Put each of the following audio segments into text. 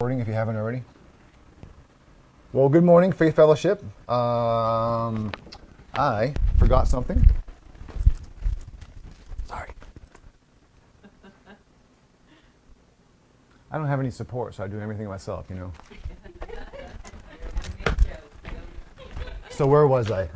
If you haven't already. Well, good morning, Faith Fellowship. I forgot something. Sorry. I don't have any support, so I do everything myself, you know. So where was I?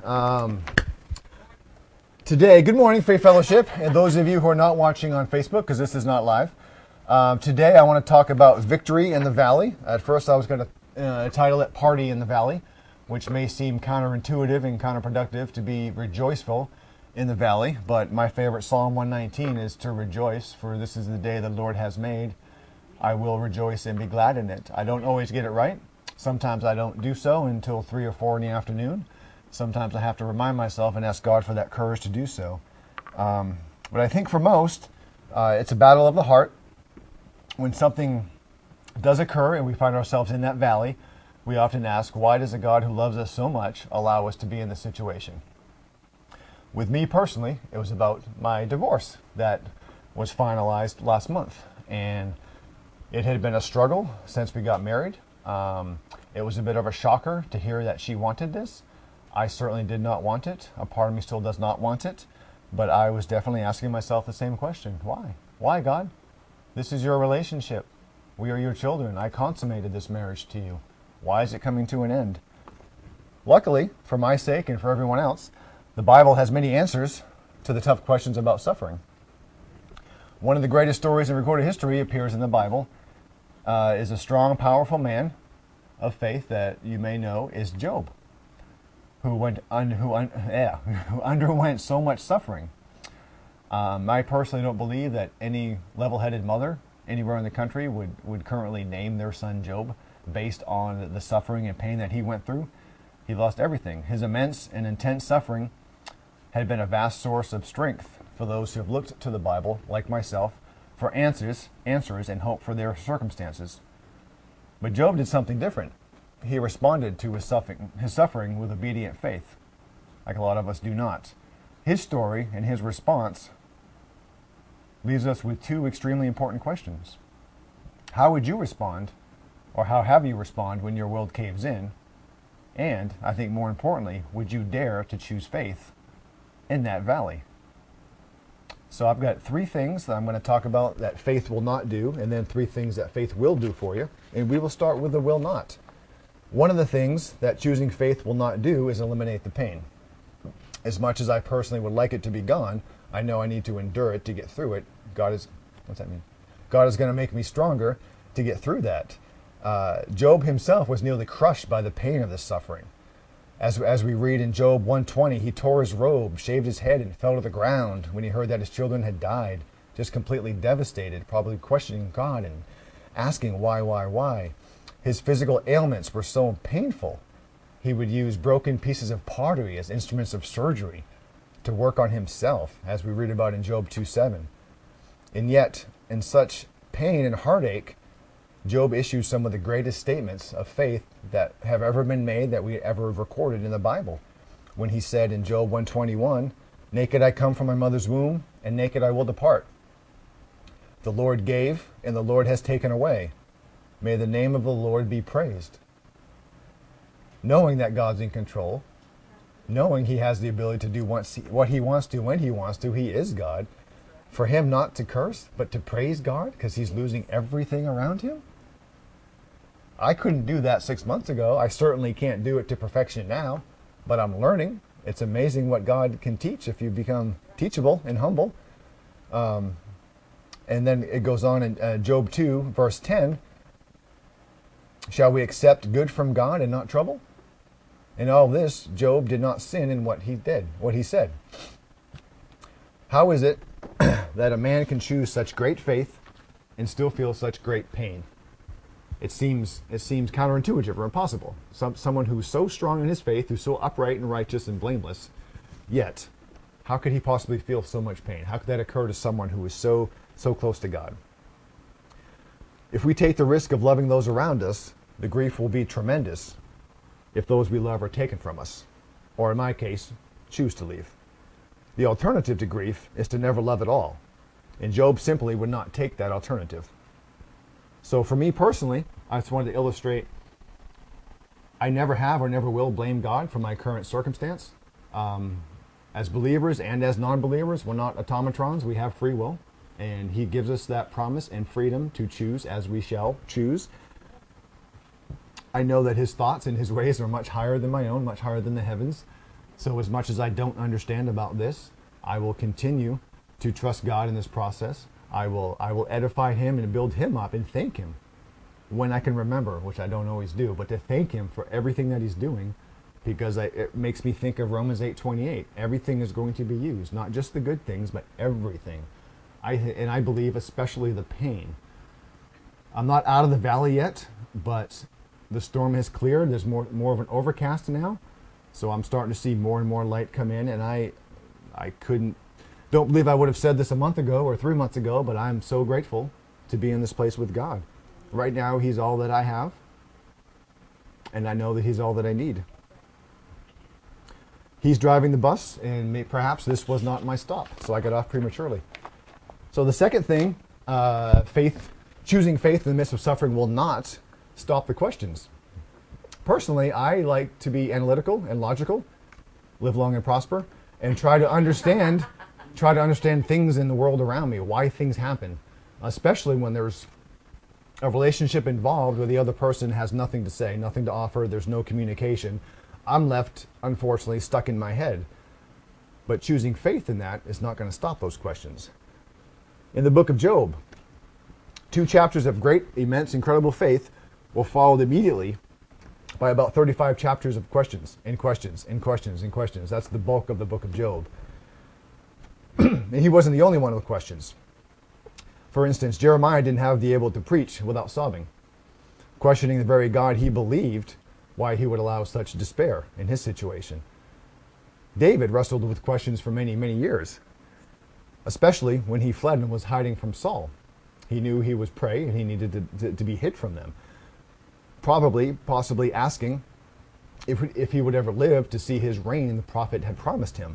Today, good morning, Faith Fellowship, and those of you who are not watching on Facebook, because this is not live. Today, I want to talk about victory in the valley. At first, I was going to title it Party in the Valley, which may seem counterintuitive and counterproductive to be rejoiceful in the valley, but my favorite Psalm 119 is to rejoice, for this is the day the Lord has made. I will rejoice and be glad in it. I don't always get it right. Sometimes I don't do so until 3 or 4 in the afternoon. Sometimes I have to remind myself and ask God for that courage to do so. But I think for most, it's a battle of the heart. When something does occur and we find ourselves in that valley, we often ask, why does a God who loves us so much allow us to be in this situation? With me personally, it was about my divorce that was finalized last month. And it had been a struggle since we got married. It was a bit of a shocker to hear that she wanted this. I certainly did not want it. A part of me still does not want it. But I was definitely asking myself the same question. Why? Why, God? This is your relationship. We are your children. I consummated this marriage to you. Why is it coming to an end? Luckily, for my sake and for everyone else, the Bible has many answers to the tough questions about suffering. One of the greatest stories in recorded history appears in the Bible. Is a strong, powerful man of faith that you may know is Job, who underwent so much suffering. I personally don't believe that any level-headed mother anywhere in the country would currently name their son Job based on the suffering and pain that he went through. He lost everything. His immense and intense suffering had been a vast source of strength for those who have looked to the Bible, like myself, for answers and hope for their circumstances. But Job did something different. He responded to his suffering with obedient faith, like a lot of us do not. His story and his response leaves us with 2 extremely important questions. How would you respond, or how have you responded when your world caves in? And, I think more importantly, would you dare to choose faith in that valley? So I've got 3 things that I'm going to talk about that faith will not do, and then 3 things that faith will do for you. And we will start with the will not. One of the things that choosing faith will not do is eliminate the pain. As much as I personally would like it to be gone, I know I need to endure it to get through it. What's that mean? God is going to make me stronger to get through that. Job himself was nearly crushed by the pain of this suffering. As we read in Job 1:20, he tore his robe, shaved his head, and fell to the ground when he heard that his children had died, just completely devastated, probably questioning God and asking why. His physical ailments were so painful, he would use broken pieces of pottery as instruments of surgery to work on himself, as we read about in Job 2:7. And yet, in such pain and heartache, Job issues some of the greatest statements of faith that have ever been made, that we ever recorded in the Bible. When he said in Job 1:21, "Naked I come from my mother's womb, and naked I will depart. The Lord gave, and the Lord has taken away. May the name of the Lord be praised." Knowing that God's in control, knowing he has the ability to do what he wants to when he wants to, he is God. For him not to curse, but to praise God because he's losing everything around him? I couldn't do that 6 months ago. I certainly can't do it to perfection now, but I'm learning. It's amazing what God can teach if you become teachable and humble. And then it goes on in Job 2, verse 10. Shall we accept good from God and not trouble? In all this, Job did not sin in what he said. How is it that a man can choose such great faith and still feel such great pain? It seems counterintuitive or impossible. Someone who's so strong in his faith, who's so upright and righteous and blameless, yet how could he possibly feel so much pain? How could that occur to someone who is so close to God? If we take the risk of loving those around us, the grief will be tremendous if those we love are taken from us, or in my case, choose to leave. The alternative to grief is to never love at all, and Job simply would not take that alternative. So for me personally, I just wanted to illustrate I never have or never will blame God for my current circumstance. As believers and as non-believers, we're not automatrons. We have free will. And he gives us that promise and freedom to choose as we shall choose. I know that his thoughts and his ways are much higher than my own, much higher than the heavens. So as much as I don't understand about this, I will continue to trust God in this process. I will edify him and build him up and thank him when I can remember, which I don't always do, but to thank him for everything that he's doing, because it makes me think of Romans 8:28. Everything is going to be used, not just the good things, but everything. And I believe especially the pain. I'm not out of the valley yet, but the storm has cleared. There's more of an overcast now, so I'm starting to see more and more light come in, and I don't believe I would have said this a month ago or 3 months ago, but I'm so grateful to be in this place with God. Right now, he's all that I have, and I know that he's all that I need. He's driving the bus, and perhaps this was not my stop, so I got off prematurely. So the second thing, choosing faith in the midst of suffering will not stop the questions. Personally, I like to be analytical and logical, live long and prosper, and try to understand things in the world around me, why things happen, especially when there's a relationship involved where the other person has nothing to say, nothing to offer, there's no communication. I'm left, unfortunately, stuck in my head. But choosing faith in that is not going to stop those questions. In the book of Job, 2 chapters of great, immense, incredible faith were followed immediately by about 35 chapters of questions and questions and questions and questions. That's the bulk of the book of Job. And he wasn't the only one with questions. For instance, Jeremiah didn't have the able to preach without sobbing, questioning the very God he believed, why he would allow such despair in his situation. David wrestled with questions for many, many years, especially when he fled and was hiding from Saul. He knew he was prey and he needed to be hid from them. Possibly asking if he would ever live to see his reign the prophet had promised him.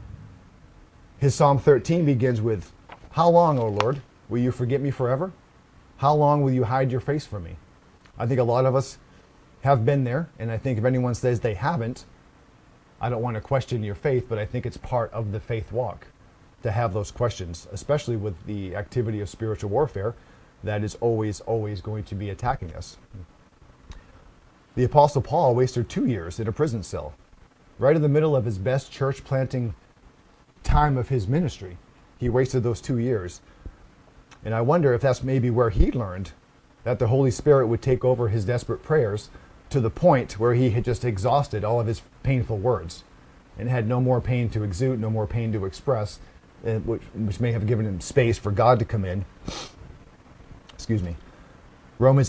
His Psalm 13 begins with, "How long, O Lord, will you forget me forever? How long will you hide your face from me?" I think a lot of us have been there, and I think if anyone says they haven't, I don't want to question your faith, but I think it's part of the faith walk to have those questions, especially with the activity of spiritual warfare that is always, always going to be attacking us. The Apostle Paul wasted 2 years in a prison cell, right in the middle of his best church planting time of his ministry. He wasted those 2 years. And I wonder if that's maybe where he learned that the Holy Spirit would take over his desperate prayers to the point where he had just exhausted all of his painful words and had no more pain to exude, no more pain to express, which may have given him space for God to come in. Excuse me. Romans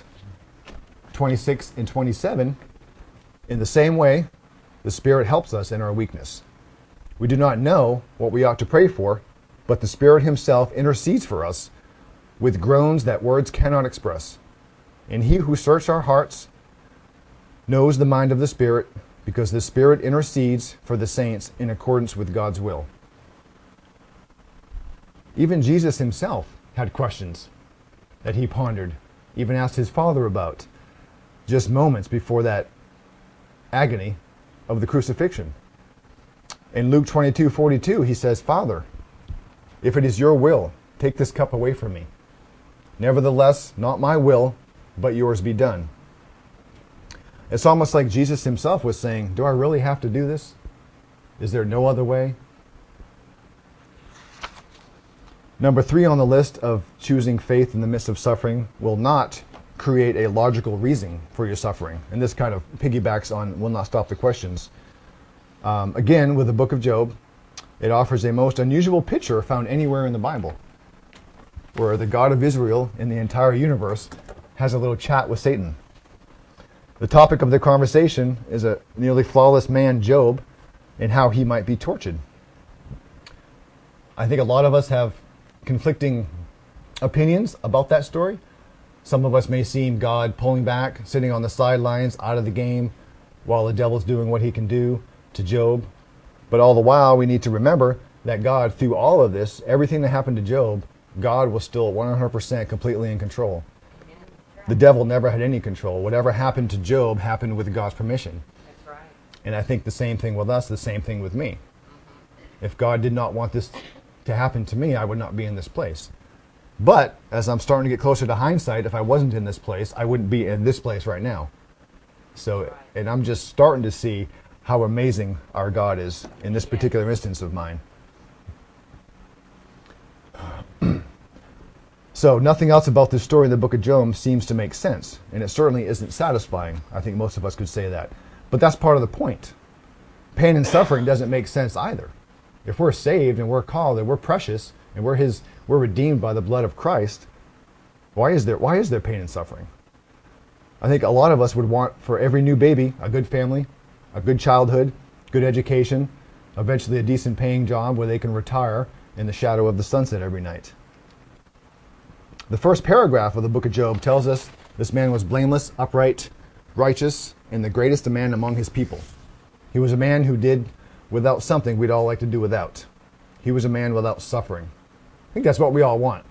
8:26 and 27, in the same way, the Spirit helps us in our weakness. We do not know what we ought to pray for, but the Spirit himself intercedes for us with groans that words cannot express. And he who searches our hearts knows the mind of the Spirit, because the Spirit intercedes for the saints in accordance with God's will. Even Jesus himself had questions that he pondered, even asked his Father about, just moments before that agony of the crucifixion. In Luke 22:42, he says, "Father, if it is your will, take this cup away from me. Nevertheless, not my will, but yours be done." It's almost like Jesus himself was saying, do I really have to do this? Is there no other way? Number 3 on the list of choosing faith in the midst of suffering will not create a logical reason for your suffering. And this kind of piggybacks on will not stop the questions. Again, with the book of Job, it offers a most unusual picture found anywhere in the Bible, where the God of Israel in the entire universe has a little chat with Satan. The topic of the conversation is a nearly flawless man, Job, and how he might be tortured. I think a lot of us have conflicting opinions about that story. Some of us may see God pulling back, sitting on the sidelines, out of the game, while the devil's doing what he can do to Job. But all the while, we need to remember that God, through all of this, everything that happened to Job, God was still 100% completely in control. The devil never had any control. Whatever happened to Job happened with God's permission. That's right. And I think the same thing with us, the same thing with me. If God did not want this to happen to me, I would not be in this place. But as I'm starting to get closer to hindsight, if I wasn't in this place, I wouldn't be in this place right now. So, and I'm just starting to see how amazing our God is in this particular instance of mine. So nothing else about this story in the book of Job seems to make sense, and it certainly isn't satisfying. I think most of us could say that. But that's part of the point. Pain and suffering doesn't make sense either. If we're saved and we're called and we're precious and we're redeemed by the blood of Christ, why is there pain and suffering? I think a lot of us would want for every new baby a good family, a good childhood, good education, eventually a decent paying job where they can retire in the shadow of the sunset every night. The first paragraph of the book of Job tells us this man was blameless, upright, righteous, and the greatest man among his people. He was a man who did without something we'd all like to do without. He was a man without suffering. I think that's what we all want.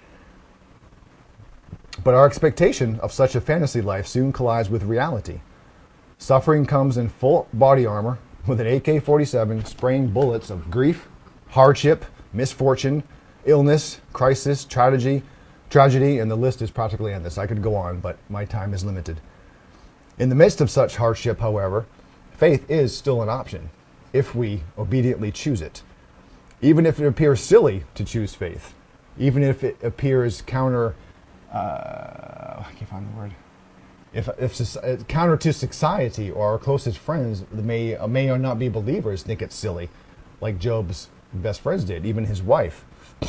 But our expectation of such a fantasy life soon collides with reality. Suffering comes in full body armor with an AK-47 spraying bullets of grief, hardship, misfortune, illness, crisis, tragedy, and the list is practically endless. I could go on, but my time is limited. In the midst of such hardship, however, faith is still an option if we obediently choose it. Even if it appears silly to choose faith, even if it appears counter, I can't find the word. If counter to society or our closest friends may or not be believers think it's silly, like Job's best friends did, even his wife.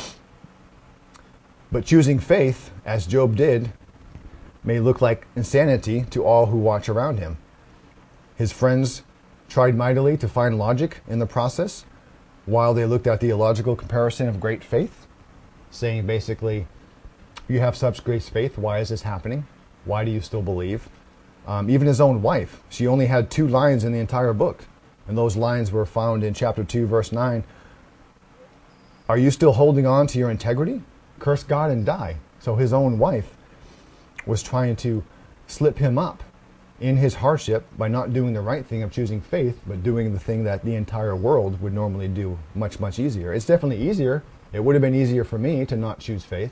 But choosing faith, as Job did, may look like insanity to all who watch around him. His friends tried mightily to find logic in the process, while they looked at the illogical comparison of great faith, saying basically, you have such great faith, why is this happening? Why do you still believe? Even his own wife, she only had 2 lines in the entire book, and those lines were found in chapter 2, verse 9. Are you still holding on to your integrity? Curse God and die. So his own wife was trying to slip him up in his hardship by not doing the right thing of choosing faith, but doing the thing that the entire world would normally do much, much easier. It's definitely easier. It would have been easier for me to not choose faith.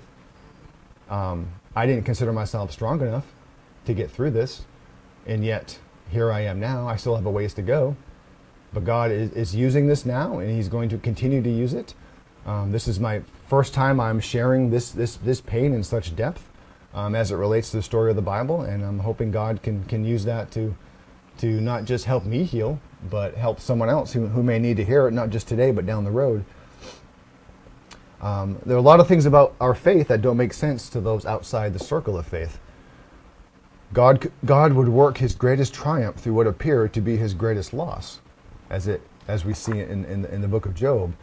I didn't consider myself strong enough to get through this, and yet here I am now. I still have a ways to go, but God is using this now, and he's going to continue to use it. This is my first time I'm sharing this pain in such depth as it relates to the story of the Bible, and I'm hoping God can use that to not just help me heal, but help someone else who may need to hear it, not just today, but down the road. There are a lot of things about our faith that don't make sense to those outside the circle of faith. God would work his greatest triumph through what appeared to be his greatest loss, as we see in the book of Job.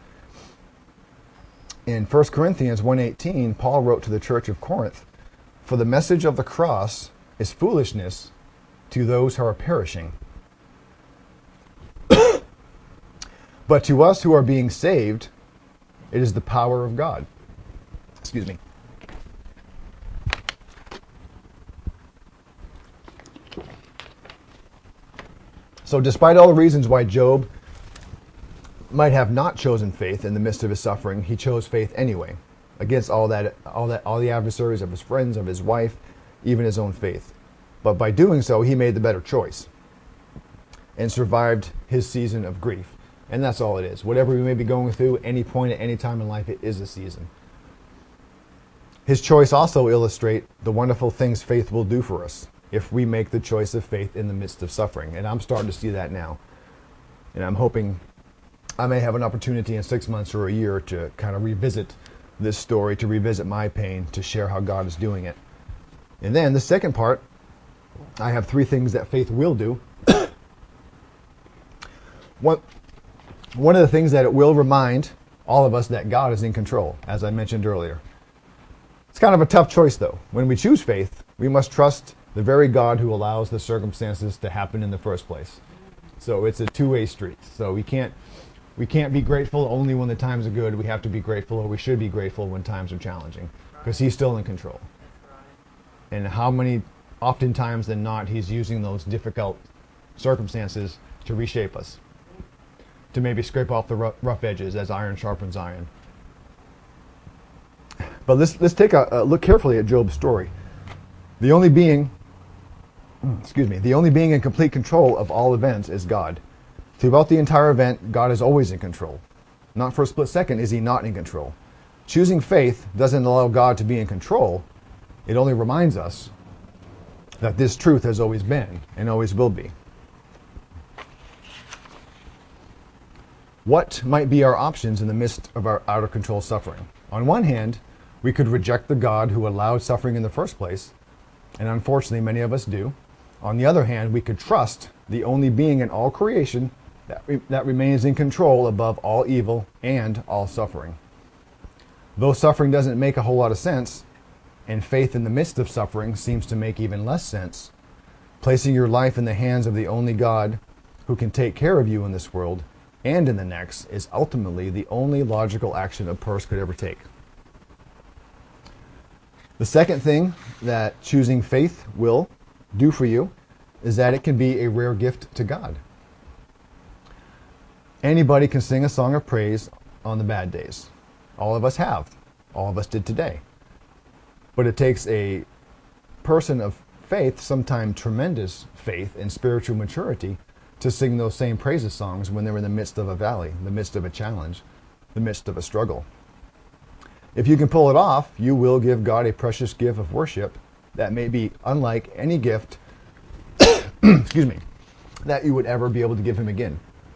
In 1 Corinthians 1:18, Paul wrote to the church of Corinth, "For the message of the cross is foolishness to those who are perishing. But to us who are being saved, it is the power of God." Excuse me. So despite all the reasons why Job might have not chosen faith in the midst of his suffering, he chose faith anyway, against all the adversaries of his friends, of his wife, even his own faith. But by doing so, he made the better choice and survived his season of grief. And that's all it is. Whatever we may be going through, any point at any time in life, it is a season. His choice also illustrates the wonderful things faith will do for us if we make the choice of faith in the midst of suffering. And I'm starting to see that now. And I'm hoping I may have an opportunity in 6 months or a year to kind of revisit this story, to revisit my pain, to share how God is doing it. And then the second part, I have 3 things that faith will do. One of the things that it will remind all of us that God is in control, as I mentioned earlier. It's kind of a tough choice, though. When we choose faith, we must trust the very God who allows the circumstances to happen in the first place. So it's a two-way street. So we can't be grateful only when the times are good. We have to be grateful, or we should be grateful when times are challenging, because he's still in control. And how many, oftentimes than not, he's using those difficult circumstances to reshape us, to maybe scrape off the rough edges as iron sharpens iron. But let's take a look carefully at Job's story. The only being in complete control of all events is God. Throughout the entire event, God is always in control. Not for a split second is he not in control. Choosing faith doesn't allow God to be in control. It only reminds us that this truth has always been and always will be. What might be our options in the midst of our out-of-control suffering? On one hand, we could reject the God who allowed suffering in the first place, and unfortunately many of us do. On the other hand, we could trust the only being in all creation that remains in control above all evil and all suffering. Though suffering doesn't make a whole lot of sense, and faith in the midst of suffering seems to make even less sense, placing your life in the hands of the only God who can take care of you in this world and in the next is ultimately the only logical action a person could ever take. The second thing that choosing faith will do for you is that it can be a rare gift to God. Anybody can sing a song of praise on the bad days. All of us have. All of us did today. But it takes a person of faith, sometimes tremendous faith and spiritual maturity, to sing those same praises songs when they're in the midst of a valley, the midst of a challenge, the midst of a struggle. If you can pull it off, you will give God a precious gift of worship that may be unlike any gift that you would ever be able to give him again.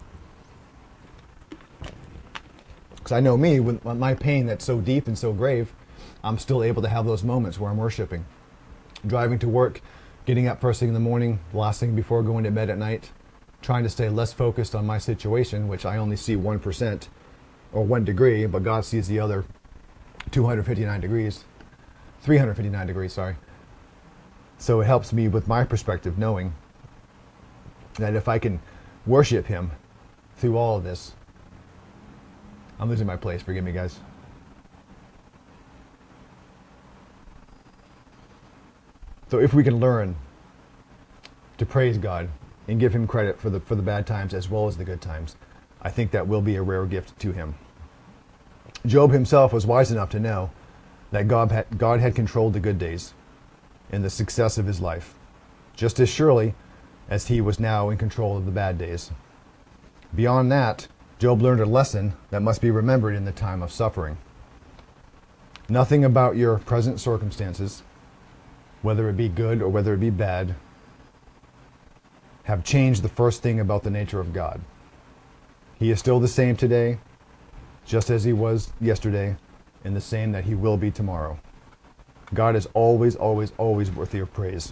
Because I know me, with my pain that's so deep and so grave, I'm still able to have those moments where I'm worshiping. Driving to work, getting up first thing in the morning, last thing before going to bed at night, trying to stay less focused on my situation, which I only see 1% or 1 degree, but God sees the other 359 degrees, sorry. So it helps me with my perspective, knowing that if I can worship him through all of this, I'm losing my place, forgive me guys. So if we can learn to praise God and give him credit for the bad times as well as the good times, I think that will be a rare gift to him. Job himself was wise enough to know that God had controlled the good days and the success of his life, just as surely as he was now in control of the bad days. Beyond that, Job learned a lesson that must be remembered in the time of suffering. Nothing about your present circumstances, whether it be good or whether it be bad, have changed the first thing about the nature of God. He is still the same today, just as he was yesterday, and the same that he will be tomorrow. God is always, always, always worthy of praise.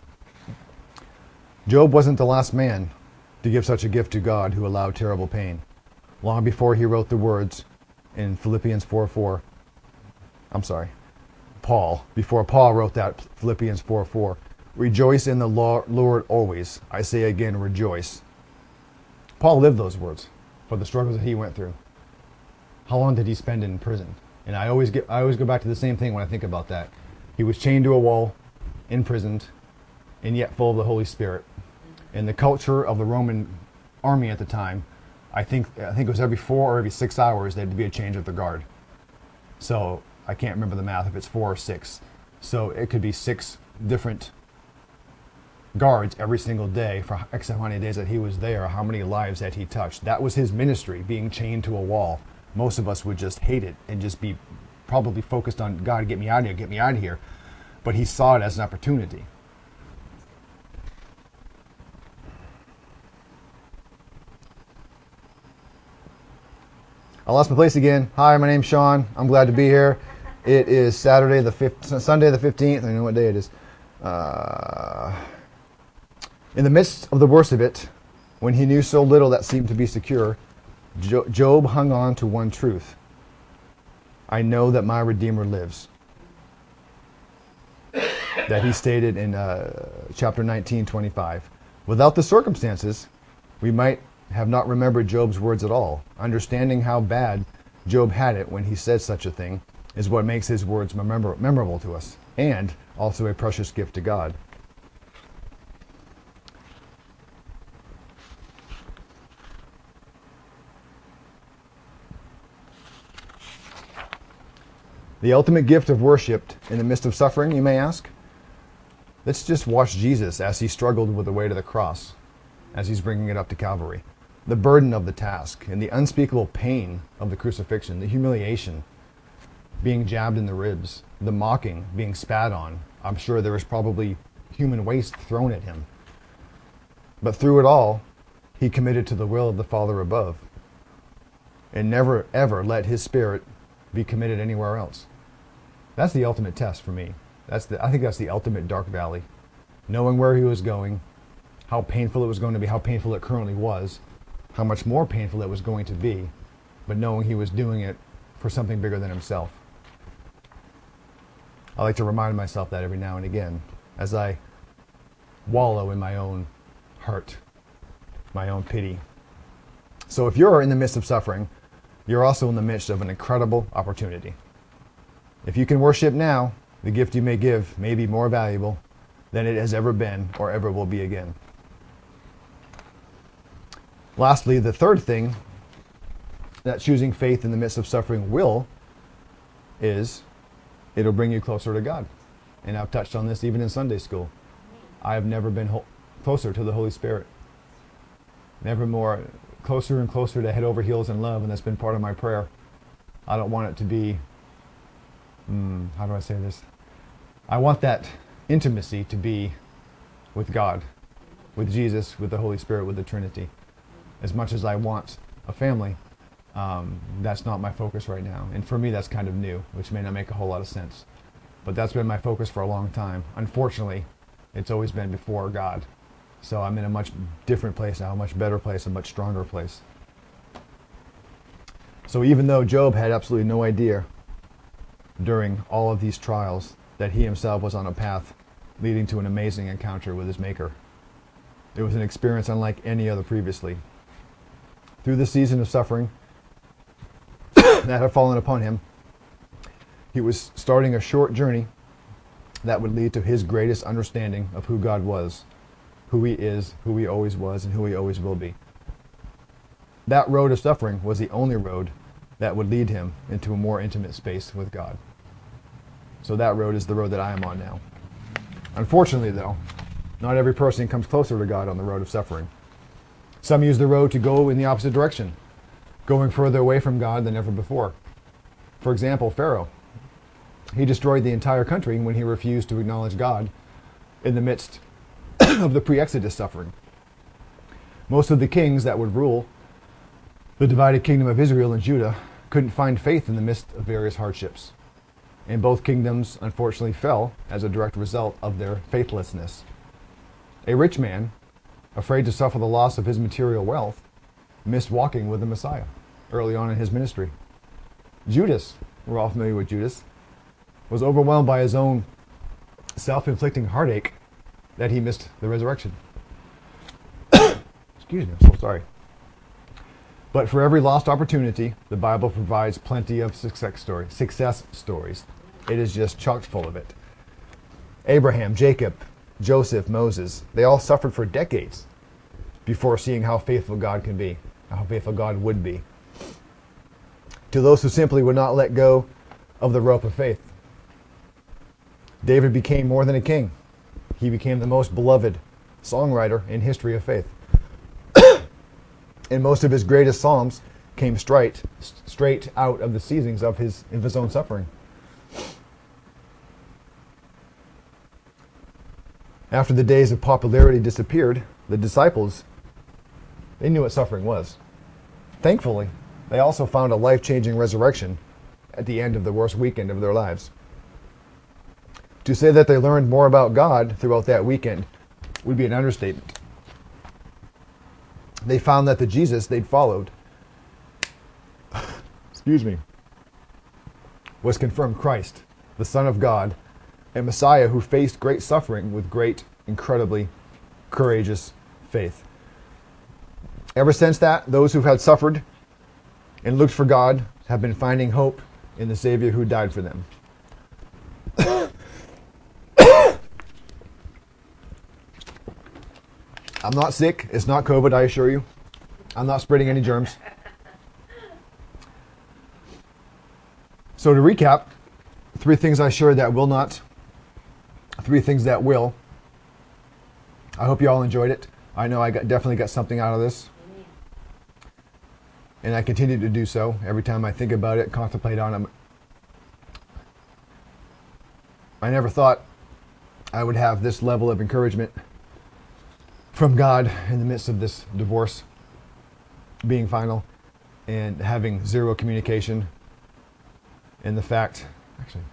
Job wasn't the last man to give such a gift to God who allowed terrible pain. Long before he wrote the words in Philippians 4:4, before Paul wrote that Philippians 4:4, rejoice in the Lord always. I say again, rejoice. Paul lived those words for the struggles that he went through. How long did he spend in prison? And I always go back to the same thing when I think about that. He was chained to a wall, imprisoned, and yet full of the Holy Spirit. In the culture of the Roman army at the time, I think it was every 4 or every 6 hours there had to be a change of the guard. So I can't remember the math if it's 4 or 6. So it could be 6 different guards every single day for X amount of many days that he was there. How many lives had he touched? That was his ministry, being chained to a wall. Most of us would just hate it and just be probably focused on, God, get me out of here, get me out of here. But he saw it as an opportunity. I lost my place again. Hi, my name's Sean. I'm glad to be here. It is Sunday the 15th. I know what day it is. In the midst of the worst of it, when he knew so little that seemed to be secure, Job hung on to one truth. I know that my Redeemer lives. That he stated in chapter 19:25. Without the circumstances, we might have not remembered Job's words at all. Understanding how bad Job had it when he said such a thing is what makes his words memorable to us. and also a precious gift to God. The ultimate gift of worship in the midst of suffering, you may ask? Let's just watch Jesus as he struggled with the way to the cross, as he's bringing it up to Calvary. The burden of the task and the unspeakable pain of the crucifixion, the humiliation, being jabbed in the ribs, the mocking, being spat on. I'm sure there was probably human waste thrown at him. But through it all, he committed to the will of the Father above and never, ever let his spirit be committed anywhere else. That's the ultimate test for me. I think that's the ultimate dark valley. Knowing where he was going, how painful it was going to be, how painful it currently was, how much more painful it was going to be, but knowing he was doing it for something bigger than himself. I like to remind myself that every now and again as I wallow in my own hurt, my own pity. So if you're in the midst of suffering, you're also in the midst of an incredible opportunity. If you can worship now, the gift you may give may be more valuable than it has ever been or ever will be again. Lastly, the third thing that choosing faith in the midst of suffering will is it'll bring you closer to God. And I've touched on this even in Sunday school. I have never been closer to the Holy Spirit. Never more closer and closer to head over heels in love, and that's been part of my prayer. I don't want it to be, how do I say this? I want that intimacy to be with God, with Jesus, with the Holy Spirit, with the Trinity. As much as I want a family, that's not my focus right now. And for me, that's kind of new, which may not make a whole lot of sense. But that's been my focus for a long time. Unfortunately, it's always been before God. So I'm in a much different place now, a much better place, a much stronger place. So even though Job had absolutely no idea during all of these trials that he himself was on a path leading to an amazing encounter with his Maker, it was an experience unlike any other previously. Through the season of suffering that had fallen upon him, he was starting a short journey that would lead to his greatest understanding of who God was, who he is, who he always was, and who he always will be. That road of suffering was the only road that would lead him into a more intimate space with God. So that road is the road that I am on now. Unfortunately, though, not every person comes closer to God on the road of suffering. Some use the road to go in the opposite direction, going further away from God than ever before. For example, Pharaoh. He destroyed the entire country when he refused to acknowledge God in the midst of the pre-Exodus suffering. Most of the kings that would rule the divided kingdom of Israel and Judah couldn't find faith in the midst of various hardships. And both kingdoms unfortunately fell as a direct result of their faithlessness. A rich man, afraid to suffer the loss of his material wealth, missed walking with the Messiah early on in his ministry. Judas, we're all familiar with Judas, was overwhelmed by his own self-inflicting heartache that he missed the resurrection. Excuse me, I'm so sorry. But for every lost opportunity, the Bible provides plenty of success stories. It is just chock full of it. Abraham, Jacob, Joseph, Moses, they all suffered for decades before seeing how faithful God can be, how faithful God would be. To those who simply would not let go of the rope of faith, David became more than a king. He became the most beloved songwriter in history of faith. And most of his greatest psalms came straight out of the seasons of his own suffering. After the days of popularity disappeared, the disciples, they knew what suffering was. Thankfully, they also found a life-changing resurrection at the end of the worst weekend of their lives. To say that they learned more about God throughout that weekend would be an understatement. They found that the Jesus they'd followed, was confirmed Christ, the Son of God, a Messiah who faced great suffering with great, incredibly courageous faith. Ever since that, those who've had suffered and looked for God have been finding hope in the Savior who died for them. I'm not sick. It's not COVID, I assure you. I'm not spreading any germs. So to recap, 3 things I shared that will not, 3 things that will. I hope you all enjoyed it. I know I definitely got something out of this. And I continue to do so every time I think about it, contemplate on it. I never thought I would have this level of encouragement from God in the midst of this divorce being final and having 0 communication. And the fact, actually,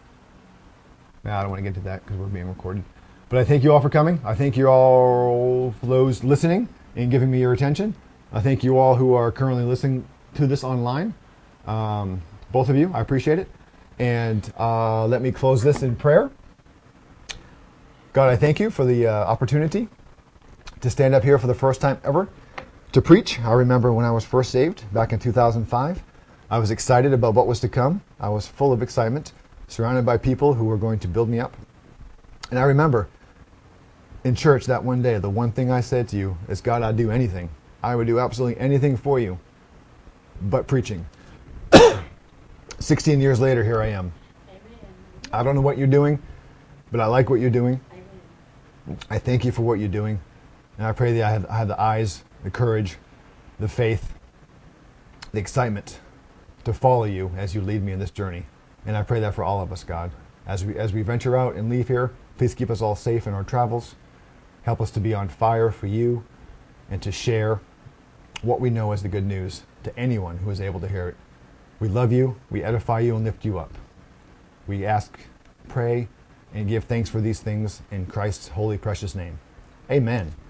I don't want to get to that because we're being recorded. But I thank you all for coming. I thank you all for those listening and giving me your attention. I thank you all who are currently listening to this online. Both of you, I appreciate it. And let me close this in prayer. God, I thank you for the opportunity to stand up here for the first time ever to preach. I remember when I was first saved back in 2005. I was excited about what was to come. I was full of excitement, surrounded by people who were going to build me up. And I remember in church that one day, the one thing I said to you is, God, I'd do anything. I would do absolutely anything for you but preaching. 16 years later, here I am. Amen. I don't know what you're doing, but I like what you're doing. Amen. I thank you for what you're doing. And I pray that I have the eyes, the courage, the faith, the excitement to follow you as you lead me in this journey. And I pray that for all of us, God. As we venture out and leave here, please keep us all safe in our travels. Help us to be on fire for you and to share what we know as the good news to anyone who is able to hear it. We love you, we edify you, and lift you up. We ask, pray, and give thanks for these things in Christ's holy, precious name. Amen.